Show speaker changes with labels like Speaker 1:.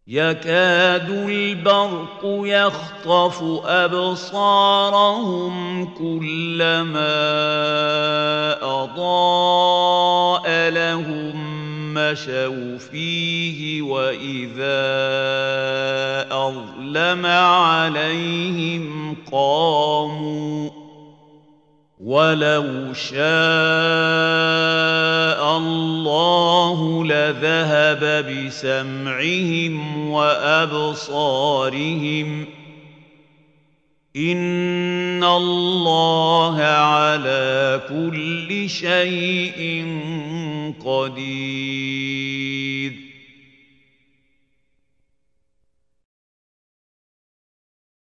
Speaker 1: يكاد البرق يخطف أبصارهم كلما أضاء لهم مشوا فيه وإذا أظلم عليهم قاموا ولو شاء الله لذهب بسمعهم وأبصارهم إن الله على كل شيء قدير